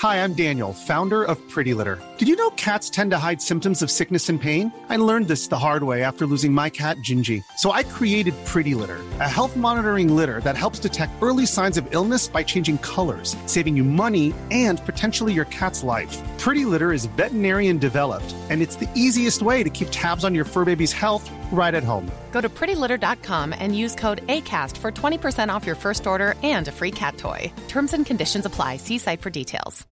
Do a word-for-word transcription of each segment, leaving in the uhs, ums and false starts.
Hi, I'm Daniel, founder of Pretty Litter. Did you know cats tend to hide symptoms of sickness and pain? I learned this the hard way after losing my cat, Gingy. So I created Pretty Litter, a health monitoring litter that helps detect early signs of illness by changing colors, saving you money and potentially your cat's life. Pretty Litter is veterinarian developed, and it's the easiest way to keep tabs on your fur baby's health right at home. Go to pretty litter dot com and use code ACAST for twenty percent off your first order and a free cat toy. Terms and conditions apply. See site for details.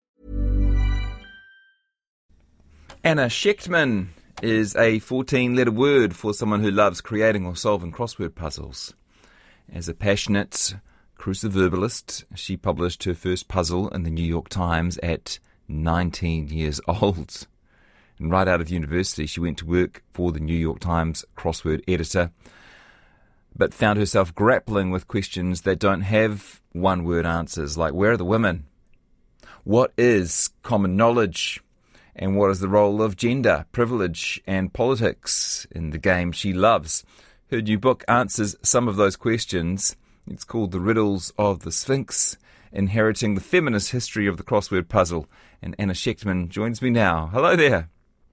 Anna Shechtman is a fourteen-letter word for someone who loves creating or solving crossword puzzles. As a passionate cruciverbalist, she published her first puzzle in the New York Times at nineteen years old. And right out of university, she went to work for the New York Times crossword editor, but found herself grappling with questions that don't have one-word answers, like where are the women? What is common knowledge? And what is the role of gender, privilege, and politics in the game she loves? Her new book answers some of those questions. It's called The Riddles of the Sphinx, Inheriting the Feminist History of the Crossword Puzzle. And Anna Shechtman joins me now. Hello there.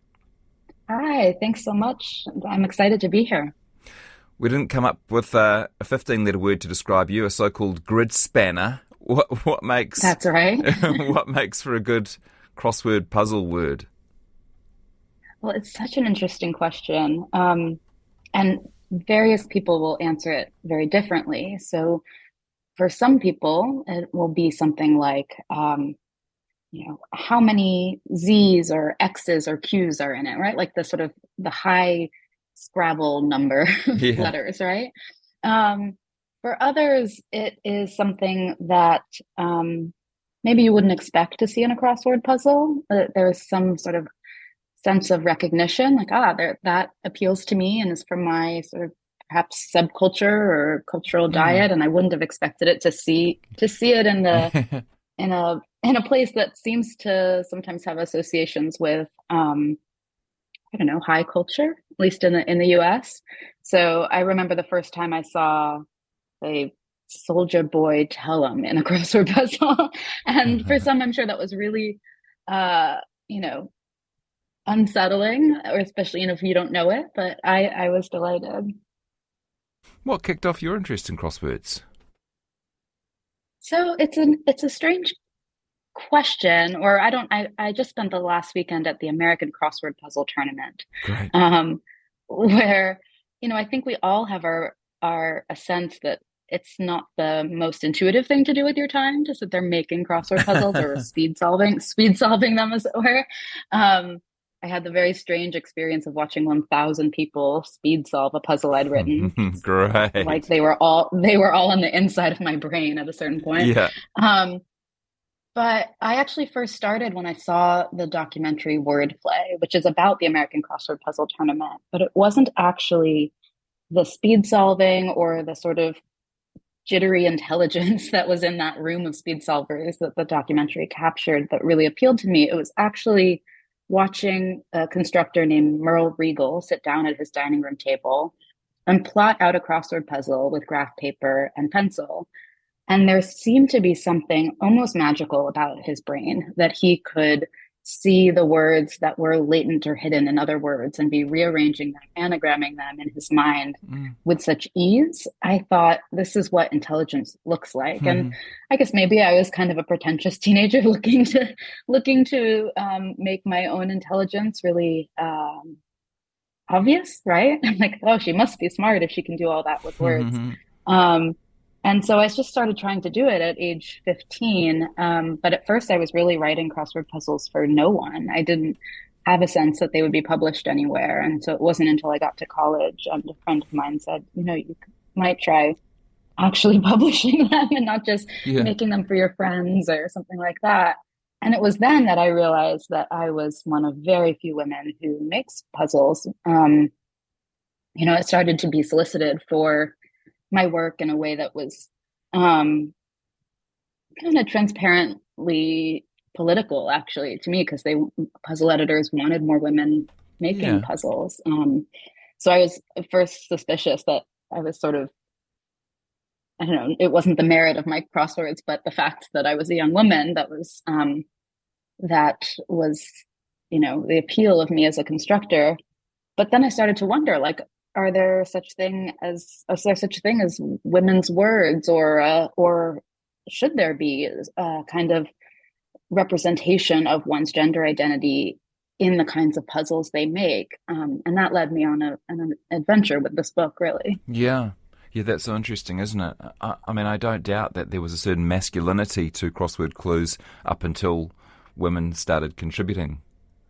Hi, thanks so much. I'm excited to be here. We didn't come up with a fifteen-letter word to describe you, a so-called grid spanner. What what makes That's right. what makes for a good crossword puzzle word? Well, it's such an interesting question, um, and various people will answer it very differently. So, for some people, it will be something like, um, you know, how many Z's or X's or Q's are in it, right? Like the sort of the high Scrabble number Yeah. letters, right? Um, for others, it is something that um, maybe you wouldn't expect to see in a crossword puzzle. Uh, there is some sort of sense of recognition, like, ah, there, that appeals to me and is from my sort of perhaps subculture or cultural diet, and I wouldn't have expected it to see to see it in the in a in a place that seems to sometimes have associations with um, I don't know, high culture, at least in the in the U S. So I remember the first time I saw a Soldier Boy tell 'em in a crossword puzzle, and for some, I'm sure that was really, uh, you know, unsettling, or especially you know, if you don't know it. But I I was delighted. What kicked off your interest in crosswords? So it's an it's a strange question, or I don't I, I just spent the last weekend at the American Crossword Puzzle Tournament. Great. Um, where, you know, I think we all have our our a sense that it's not the most intuitive thing to do with your time to sit there making crossword puzzles or speed solving, speed solving them, as it were. Um, I had the very strange experience of watching one thousand people speed solve a puzzle I'd written. Great. Like they were all they were all on the inside of my brain at a certain point. Yeah. Um, But I actually first started when I saw the documentary Wordplay, which is about the American Crossword Puzzle Tournament. But it wasn't actually the speed solving or the sort of jittery intelligence that was in that room of speed solvers that the documentary captured that really appealed to me. It was actually watching a constructor named Merle Regal sit down at his dining room table and plot out a crossword puzzle with graph paper and pencil. And there seemed to be something almost magical about his brain, that he could see the words that were latent or hidden in other words and be rearranging them, anagramming them in his mind mm. with such ease. I thought, this is what intelligence looks like. Mm. And I guess maybe I was kind of a pretentious teenager looking to looking to um, make my own intelligence really um, obvious, right? I'm like, oh, she must be smart if she can do all that with words. Mm-hmm. Um, And so I just started trying to do it at age fifteen. Um, but at first I was really writing crossword puzzles for no one. I didn't have a sense that they would be published anywhere. And so it wasn't until I got to college and a friend of mine said, you know, you might try actually publishing them and not just yeah. making them for your friends or something like that. And it was then that I realized that I was one of very few women who makes puzzles. Um, you know, it started to be solicited for my work in a way that was um, kind of transparently political, actually, to me, because they puzzle editors wanted more women making yeah. puzzles. Um, so I was at first suspicious that I was sort of, I don't know, it wasn't the merit of my crosswords, but the fact that I was a young woman that was um, that was, you know, the appeal of me as a constructor. But then I started to wonder, like, are there such thing as is there such a thing as women's words, or uh, or should there be a kind of representation of one's gender identity in the kinds of puzzles they make? Um, and that led me on a, an adventure with this book, really. Yeah. Yeah, that's so interesting, isn't it? I, I mean, I don't doubt that there was a certain masculinity to crossword clues up until women started contributing.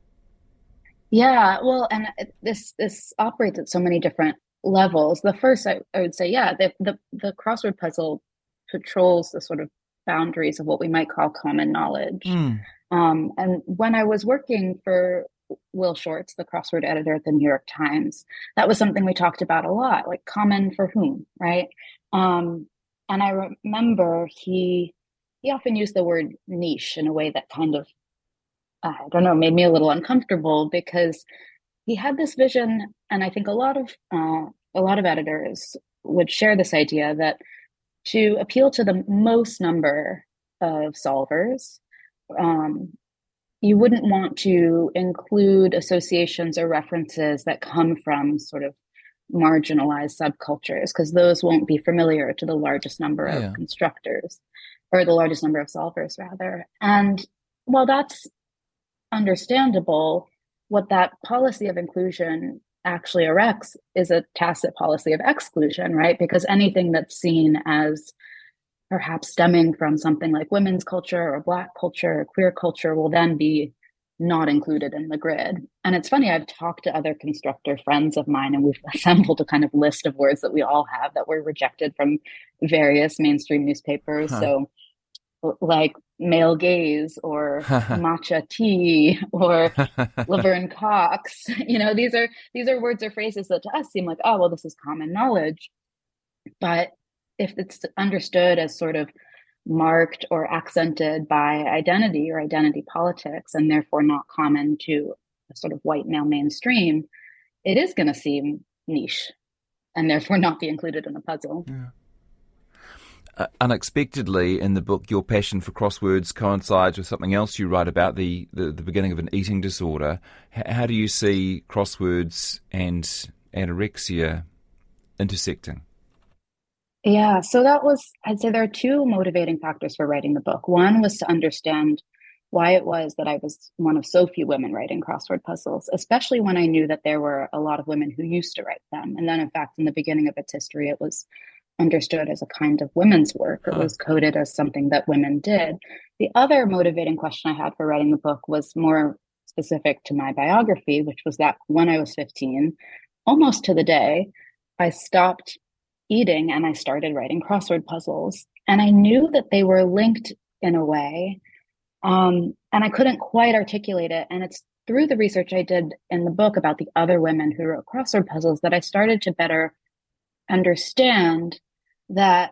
Yeah, well, and this this operates at so many different levels. The first, I, I would say, yeah, the, the the crossword puzzle patrols the sort of boundaries of what we might call common knowledge. Mm. Um, and when I was working for Will Shortz, the crossword editor at the New York Times, that was something we talked about a lot, like common for whom, right? Um, and I remember he he often used the word niche in a way that kind of, I don't know, made me a little uncomfortable, because he had this vision, and I think a lot of uh, a lot of editors would share this idea, that to appeal to the most number of solvers, um, you wouldn't want to include associations or references that come from sort of marginalized subcultures, because those won't be familiar to the largest number Yeah. of constructors, or the largest number of solvers, rather. And while that's understandable, what that policy of inclusion actually erects is a tacit policy of exclusion, right? Because anything that's seen as perhaps stemming from something like women's culture or Black culture or queer culture will then be not included in the grid. And it's funny, I've talked to other constructor friends of mine, and we've assembled a kind of list of words that we all have that were rejected from various mainstream newspapers. Huh. So like male gaze, or matcha tea, or Laverne Cox. You know, these are these are words or phrases that to us seem like, oh, well, this is common knowledge. But if it's understood as sort of marked or accented by identity or identity politics, and therefore not common to a sort of white male mainstream, it is going to seem niche and therefore not be included in the puzzle. Yeah. Uh, unexpectedly, in the book, your passion for crosswords coincides with something else you write about, the, the, the beginning of an eating disorder. H- how do you see crosswords and anorexia intersecting? Yeah, so that was, I'd say there are two motivating factors for writing the book. One was to understand why it was that I was one of so few women writing crossword puzzles, especially when I knew that there were a lot of women who used to write them. And then, in fact, in the beginning of its history, it was understood as a kind of women's work. It Huh. was coded as something that women did. The other motivating question I had for writing the book was more specific to my biography, which was that when I was fifteen, almost to the day, I stopped eating and I started writing crossword puzzles. And I knew that they were linked in a way, um, and I couldn't quite articulate it. And it's through the research I did in the book about the other women who wrote crossword puzzles that I started to better understand that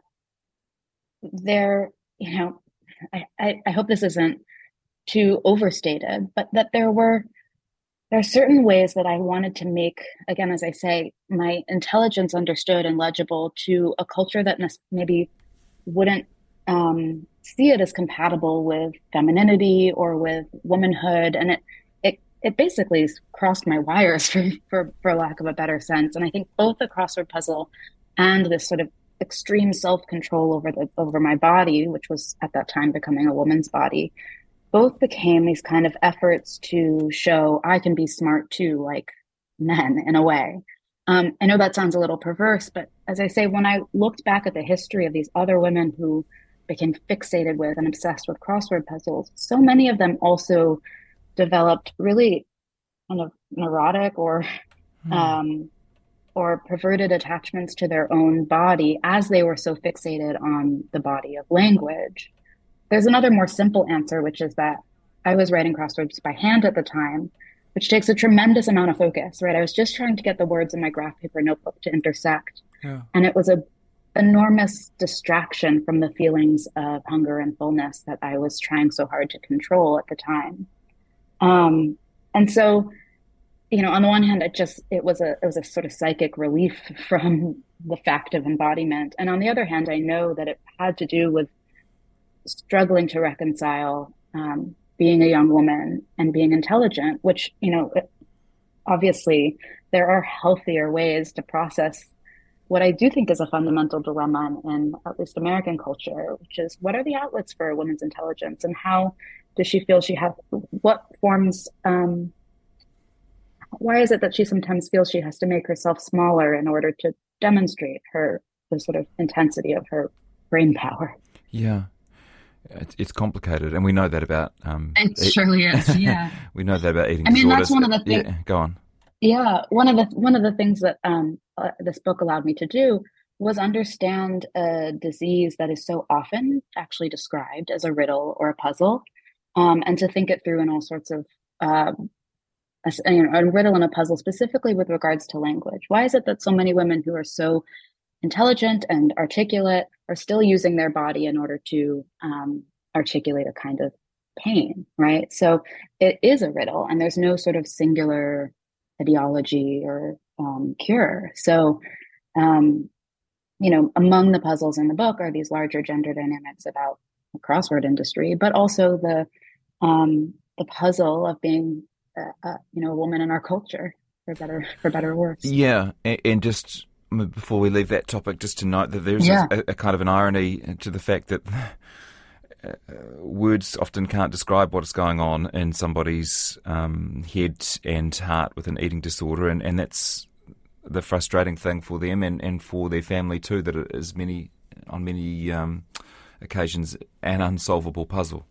there, you know, I, I, I hope this isn't too overstated, but that there were there are certain ways that I wanted to make, again, as I say, my intelligence understood and legible to a culture that maybe wouldn't um, see it as compatible with femininity or with womanhood, and it it it basically crossed my wires, for for for lack of a better sense. And I think both the crossword puzzle and this sort of extreme self-control over the over my body, which was at that time becoming a woman's body, both became these kind of efforts to show I can be smart too, like men, in a way. Um, I know that sounds a little perverse, but as I say, when I looked back at the history of these other women who became fixated with and obsessed with crossword puzzles, so many of them also developed really kind of neurotic or hmm. um, or perverted attachments to their own body as they were so fixated on the body of language. There's another more simple answer, which is that I was writing crosswords by hand at the time, which takes a tremendous amount of focus, right? I was just trying to get the words in my graph paper notebook to intersect. Yeah. And it was an enormous distraction from the feelings of hunger and fullness that I was trying so hard to control at the time. Um, and so, you know, on the one hand, it just, it was a, it was a sort of psychic relief from the fact of embodiment. And on the other hand, I know that it had to do with struggling to reconcile um, being a young woman and being intelligent, which, you know, obviously there are healthier ways to process what I do think is a fundamental dilemma in at least American culture, which is what are the outlets for a woman's intelligence and how does she feel she has, what forms, um, why is it that she sometimes feels she has to make herself smaller in order to demonstrate her, the sort of intensity of her brain power? Yeah. It's, it's complicated, and we know that about... Um, it e- surely is, yeah. We know that about eating I mean, disorders. that's one of the things... Yeah, go on. Yeah, one of the one of the things that um, uh, this book allowed me to do was understand a disease that is so often actually described as a riddle or a puzzle, um, and to think it through in all sorts of uh, a, you know, a riddle and a puzzle, specifically with regards to language. Why is it that so many women who are so intelligent and articulate are still using their body in order to um, articulate a kind of pain, right? So it is a riddle, and there's no sort of singular ideology or um, cure. So, um, you know, among the puzzles in the book are these larger gender dynamics about the crossword industry, but also the um, the puzzle of being, uh, uh, you know, a woman in our culture, for better for better or worse. Yeah, and, and just before we leave that topic, just to note that there's yeah. a, a kind of an irony to the fact that Uh, words often can't describe what is going on in somebody's um, head and heart with an eating disorder, and, and that's the frustrating thing for them and, and for their family too, that it is many on many um, occasions an unsolvable puzzle.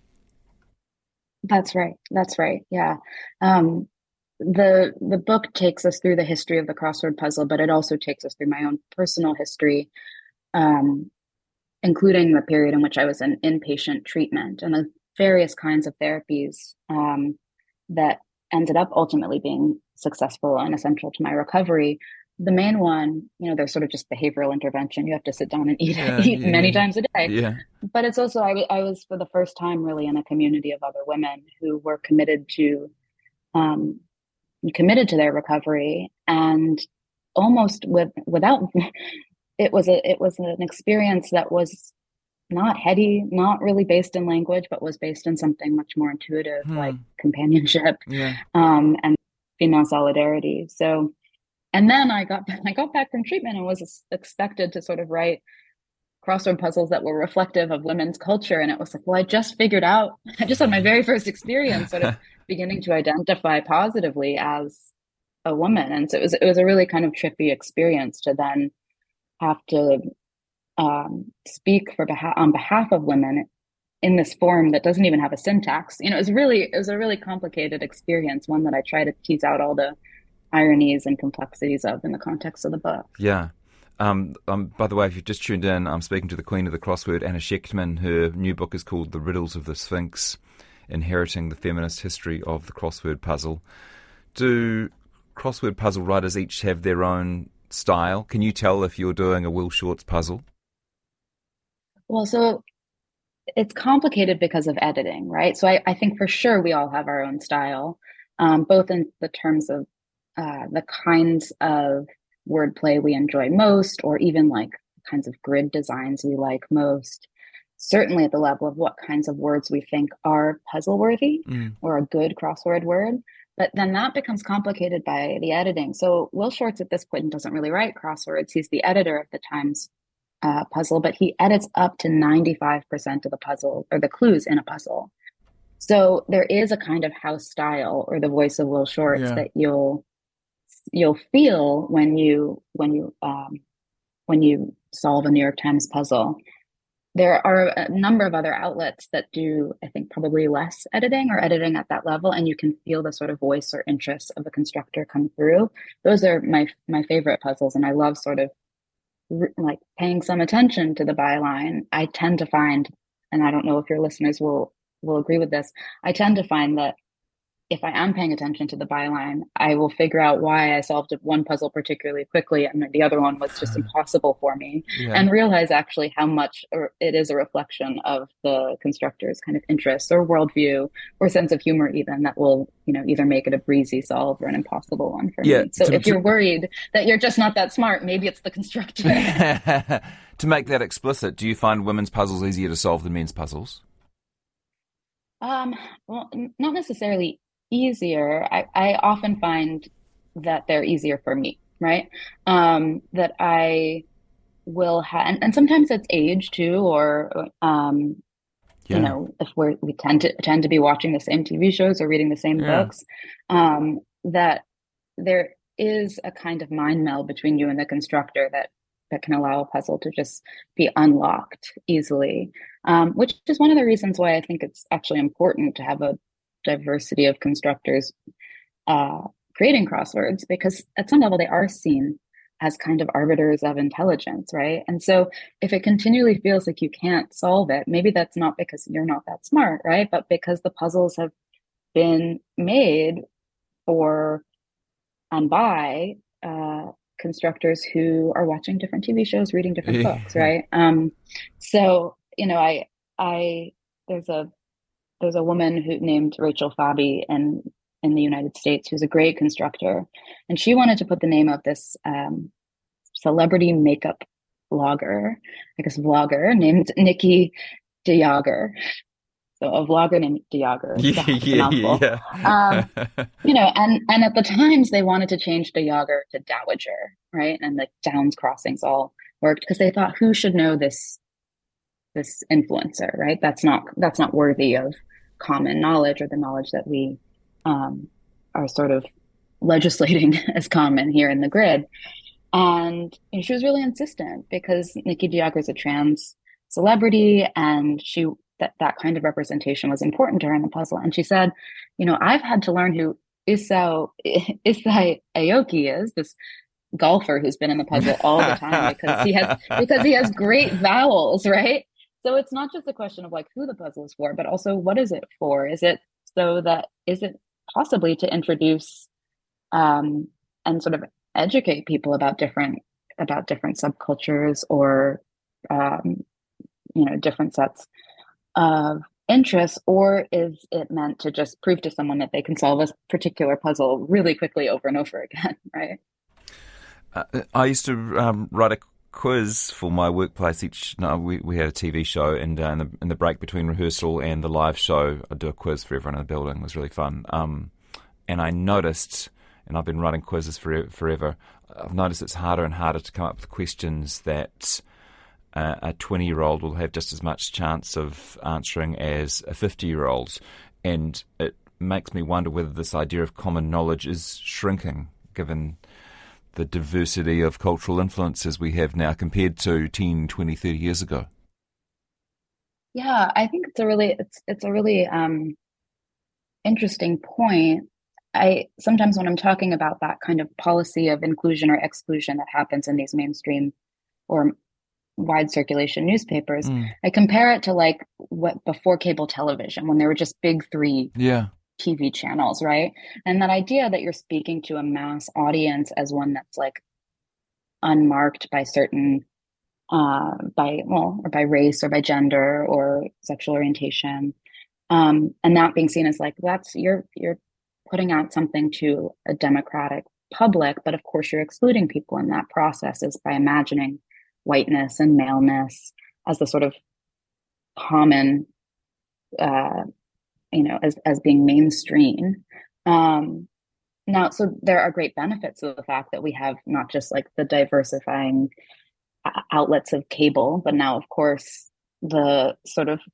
That's right. That's right. Yeah. Um, the the book takes us through the history of the crossword puzzle, but it also takes us through my own personal history, um, including the period in which I was in inpatient treatment and the various kinds of therapies um, that ended up ultimately being successful and essential to my recovery. The main one, you know, there's sort of just behavioral intervention. You have to sit down and eat, Yeah, eat yeah, many yeah. times a day. Yeah. But it's also, I, w- I was for the first time really in a community of other women who were committed to, um, committed to their recovery, and almost with without. It was a it was an experience that was not heady, not really based in language, but was based in something much more intuitive, Hmm. like companionship, Yeah. um, and female solidarity. So, and then I got I got back from treatment and was expected to sort of write crossword puzzles that were reflective of women's culture. And it was like, well, I just figured out, I just had my very first experience, sort of beginning to identify positively as a woman, and so it was it was a really kind of trippy experience to then have to um, speak for behalf on behalf of women in this form that doesn't even have a syntax. You know, it was really it was a really complicated experience, one that I try to tease out all the ironies and complexities of in the context of the book. Yeah. Um, um, by the way, if you've just tuned in, I'm speaking to the Queen of the Crossword, Anna Shechtman. Her new book is called The Riddles of the Sphinx, Inheriting the Feminist History of the Crossword Puzzle. Do crossword puzzle writers each have their own style? Can you tell if you're doing a Will Shortz puzzle? Well, so it's complicated because of editing, right? So I, I think for sure we all have our own style, um, both in the terms of uh, the kinds of wordplay we enjoy most, or even like the kinds of grid designs we like most. Certainly at the level of what kinds of words we think are puzzle worthy Mm. or a good crossword word. But then that becomes complicated by the editing. So Will Shortz at this point doesn't really write crosswords. He's the editor of the Times uh, puzzle, but he edits up to ninety-five percent of the puzzle or the clues in a puzzle. So there is a kind of house style or the voice of Will Shortz Yeah. that you'll you'll feel when you when you um, when you solve a New York Times puzzle. There are a number of other outlets that do, I think, probably less editing or editing at that level, and you can feel the sort of voice or interest of the constructor come through. Those are my my favorite puzzles, and I love sort of like paying some attention to the byline. I tend to find, and I don't know if your listeners will will agree with this, I tend to find that if I am paying attention to the byline, I will figure out why I solved one puzzle particularly quickly and the other one was just impossible for me, Yeah. and realize actually how much it is a reflection of the constructor's kind of interests or worldview or sense of humor even that will, you know, either make it a breezy solve or an impossible one for Yeah, me. So to- if you're to- worried that you're just not that smart, maybe it's the constructor. To make that explicit, do you find women's puzzles easier to solve than men's puzzles? Um, well, n- not necessarily easier. I, I often find that they're easier for me, right? Um, that I will have, and, and sometimes it's age too, or um, you Yeah. know, if we're we tend to tend to be watching the same T V shows or reading the same Yeah. books, um, that there is a kind of mind meld between you and the constructor that that can allow a puzzle to just be unlocked easily. Um, which is one of the reasons why I think it's actually important to have a diversity of constructors uh, creating crosswords, because at some level they are seen as kind of arbiters of intelligence, right? And so if it continually feels like you can't solve it, maybe that's not because you're not that smart, right? But because the puzzles have been made for and by uh, constructors who are watching different T V shows, reading different books, Yeah. right? Um, so you know, I I there's a there's a woman who named Rachel Fabi in in the United States who's a great constructor, and she wanted to put the name of this um, celebrity makeup blogger, I guess vlogger named Nikki DeYager. So a vlogger named DeYager. Yeah, It's a, it's a mouthful. yeah, Um, yeah. you know, and and at the times they wanted to change DeYager to Dowager, right? And the Downs crossings all worked because they thought, who should know this this influencer, right? That's not that's not worthy of common knowledge or the knowledge that we um, are sort of legislating as common here in the grid. And you know, she was really insistent because Nikki DeYager is a trans celebrity, and she that that kind of representation was important to her in the puzzle. And she said, you know, I've had to learn who Isao Isai Aoki is, this golfer who's been in the puzzle all the time because he has because he has great vowels, right? So it's not just a question of like who the puzzle is for, but also what is it for? Is it so that is it possibly to introduce um, and sort of educate people about different about different subcultures or um, you know different sets of interests, or is it meant to just prove to someone that they can solve a particular puzzle really quickly over and over again, right? Uh, I used to um, write a quiz for my workplace each no we, we had a T V show, and uh, in, the, in the break between rehearsal and the live show I'd do a quiz for everyone in the building. It was really fun. Um, and I noticed, and I've been writing quizzes for, forever, I've noticed it's harder and harder to come up with questions that uh, a twenty-year-old will have just as much chance of answering as a fifty-year-old. And it makes me wonder whether this idea of common knowledge is shrinking, given the diversity of cultural influences we have now compared to ten, twenty, thirty years ago. Yeah, I think it's a really it's it's a really um, interesting point. I sometimes when I'm talking about that kind of policy of inclusion or exclusion that happens in these mainstream or wide circulation newspapers, Mm. I compare it to like what before cable television when there were just big three Yeah. T V channels, right? And that idea that you're speaking to a mass audience as one that's like unmarked by certain uh by well or by race or by gender or sexual orientation, um and that being seen as like that's you're you're putting out something to a democratic public, but of course you're excluding people in that process is by imagining whiteness and maleness as the sort of common uh you know as as being mainstream. um Now, so there are great benefits of the fact that we have not just like the diversifying outlets of cable, but now, of course, the sort of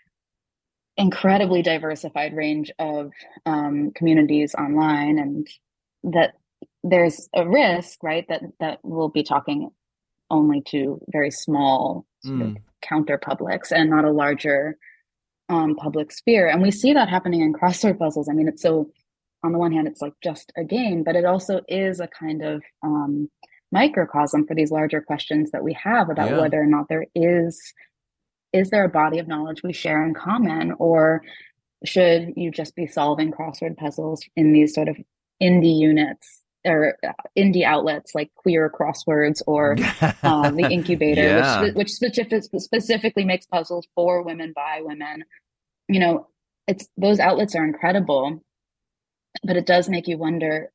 incredibly diversified range of um, communities online, and that there's a risk, right, that that we'll be talking only to very small sort of Mm. counter publics and not a larger um, public sphere. And we see that happening in crossword puzzles. I mean, it's so on the one hand, it's like just a game, but it also is a kind of um, microcosm for these larger questions that we have about Yeah. whether or not there is is there a body of knowledge we share in common, or should you just be solving crossword puzzles in these sort of indie units or uh, indie outlets like Queer Crosswords or um, the Incubator, Yeah. which which specific, specifically makes puzzles for women by women. You know, it's those outlets are incredible, but it does make you wonder,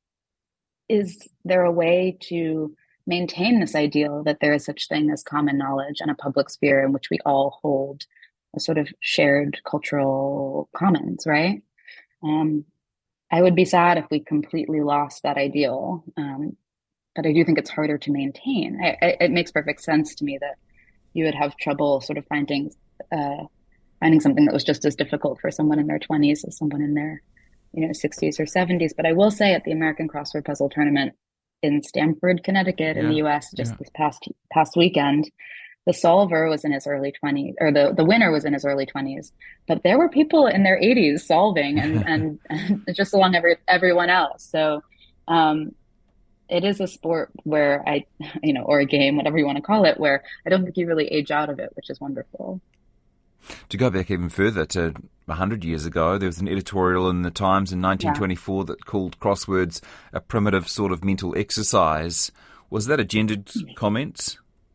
is there a way to maintain this ideal that there is such thing as common knowledge and a public sphere in which we all hold a sort of shared cultural commons, right? Um, I would be sad if we completely lost that ideal, um, but I do think it's harder to maintain. I, I, it makes perfect sense to me that you would have trouble sort of finding uh, finding something that was just as difficult for someone in their twenties as someone in their, you know, sixties or seventies. But I will say, at the American Crossword Puzzle Tournament in Stamford, Connecticut, in Yeah. the U S, just Yeah. this past past weekend, the solver was in his early twenties, or the, the winner was in his early twenties. But there were people in their eighties solving, and and, and just along every everyone else. So um, it is a sport where I, you know, or a game, whatever you want to call it, where I don't think you really age out of it, which is wonderful. To go back even further to one hundred years ago, there was an editorial in the Times in nineteen twenty-four yeah. that called crosswords a primitive sort of mental exercise. Was that a gendered comment?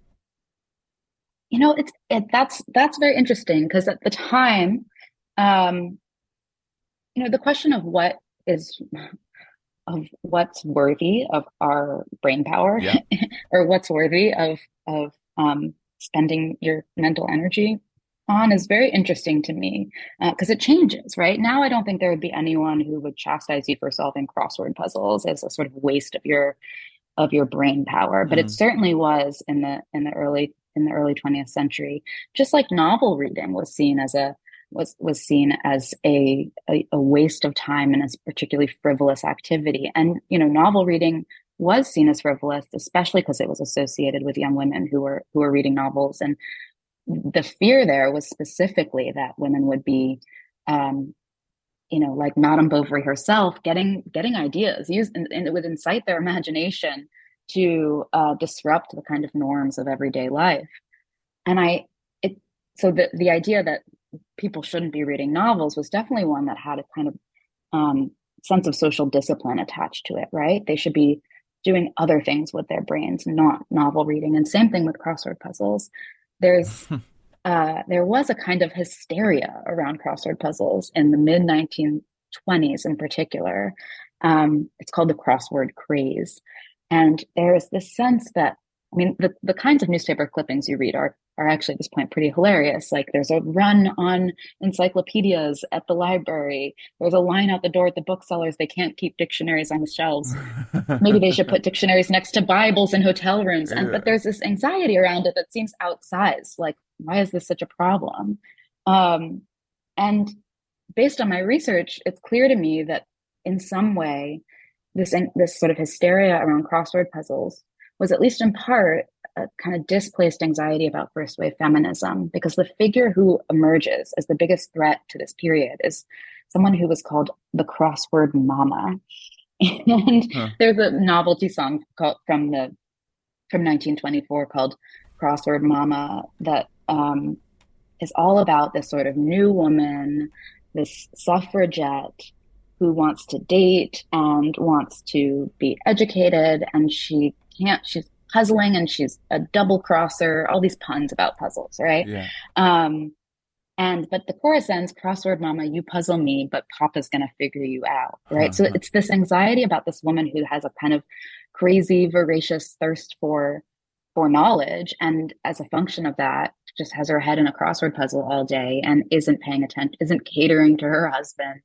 You know, it's it, that's that's very interesting, because at the time, um, you know, the question of what is of what's worthy of our brain power, yeah. or what's worthy of of um, spending your mental energy on is very interesting to me, because uh, it changes, right? Now, I don't think there would be anyone who would chastise you for solving crossword puzzles as a sort of waste of your of your brain power, but mm. it certainly was in the in the early in the early twentieth century. Just like novel reading was seen as a was was seen as a, a a waste of time and as a particularly frivolous activity. And you know, novel reading was seen as frivolous, especially because it was associated with young women who were who were reading novels. And the fear there was specifically that women would be, um, you know, like Madame Bovary herself, getting getting ideas, used, and, and it would incite their imagination to uh, disrupt the kind of norms of everyday life. And I, it, so the the idea that people shouldn't be reading novels was definitely one that had a kind of um, sense of social discipline attached to it, right? They should be doing other things with their brains, not novel reading. And same thing with crossword puzzles. There's uh, there was a kind of hysteria around crossword puzzles in the mid nineteen twenties in particular. Um, it's called the crossword craze. And there's this sense that, I mean, the, the kinds of newspaper clippings you read are, are actually at this point pretty hilarious. Like, there's a run on encyclopedias at the library. There's a line out the door at the booksellers. They can't keep dictionaries on the shelves. Maybe they should put dictionaries next to Bibles in hotel rooms. And, but there's this anxiety around it that seems outsized. Like, why is this such a problem? Um, and based on my research, it's clear to me that in some way, this this sort of hysteria around crossword puzzles was, at least in part, a kind of displaced anxiety about first wave feminism, because the figure who emerges as the biggest threat to this period is someone who was called the crossword mama. And huh. there's a novelty song called from the from nineteen twenty-four called Crossword Mama that um, is all about this sort of new woman, this suffragette who wants to date and wants to be educated, and she can't, she's puzzling, and she's a double crosser, all these puns about puzzles, right? Yeah. Um, and, but the chorus ends, crossword mama, you puzzle me, but Papa's going to figure you out, right? Uh-huh. So it's this anxiety about this woman who has a kind of crazy, voracious thirst for, for knowledge. And as a function of that, just has her head in a crossword puzzle all day and isn't paying attention, isn't catering to her husband.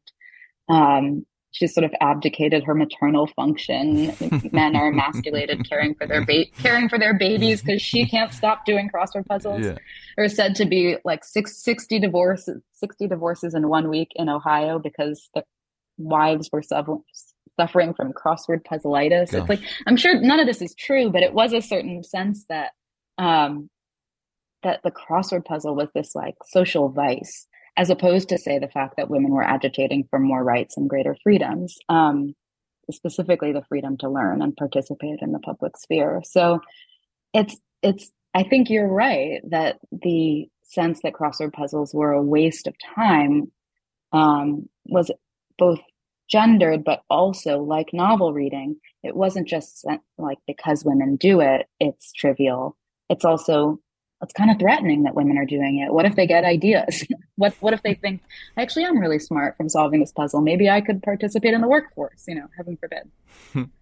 Um, she's sort of abdicated her maternal function. Men are emasculated, caring for their ba- caring for their babies because she can't stop doing crossword puzzles. Yeah. There are said to be like six, sixty divorces, sixty divorces in one week in Ohio because the wives were sub- suffering from crossword puzzleitis. Gosh. It's like, I'm sure none of this is true, but it was a certain sense that um, that the crossword puzzle was this like social vice, as opposed to, say, the fact that women were agitating for more rights and greater freedoms, um, specifically the freedom to learn and participate in the public sphere. So it's, it's, I think you're right that the sense that crossword puzzles were a waste of time um, was both gendered, but also, like novel reading, it wasn't just like because women do it, it's trivial. It's also, it's kind of threatening that women are doing it. What if they get ideas? what What if they think, actually, I'm really smart from solving this puzzle. Maybe I could participate in the workforce, you know, heaven forbid.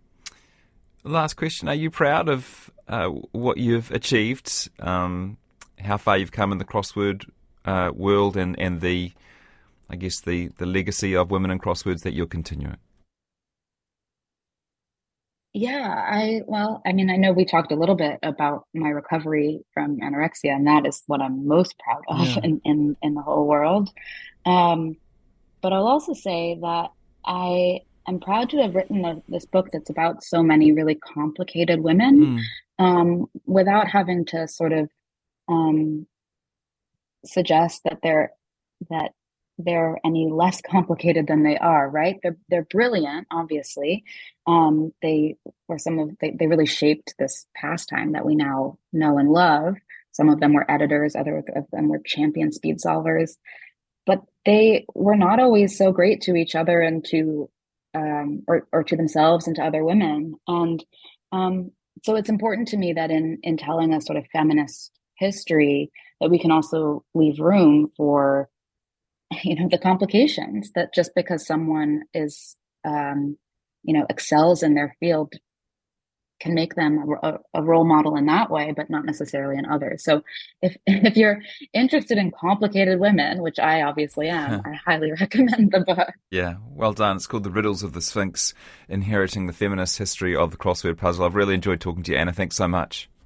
Last question. Are you proud of uh, what you've achieved, um, how far you've come in the crossword uh, world and, and the, I guess, the, the legacy of Women in Crosswords that you're continuing? Yeah, I, well, I mean, I know we talked a little bit about my recovery from anorexia, and that is what I'm most proud of Yeah. in, in, in the whole world. Um, but I'll also say that I am proud to have written a, this book that's about so many really complicated women, Mm. um, without having to sort of um, suggest that they're that they're any less complicated than they are, right? They're they're brilliant, obviously. Um, they were some of they, they really shaped this pastime that we now know and love. Some of them were editors, other of them were champion speed solvers, but they were not always so great to each other and to um, or or to themselves and to other women. And um, so it's important to me that in in telling a sort of feminist history, that we can also leave room for, you know, the complications, that just because someone is um, you know, excels in their field can make them a, a role model in that way, but not necessarily in others. So if if you're interested in complicated women, which I obviously am, I highly recommend the book. Yeah, well done. It's called The Riddles of the Sphinx, Inheriting the Feminist History of the Crossword Puzzle. I've really enjoyed talking to you, Anna. Thanks so much.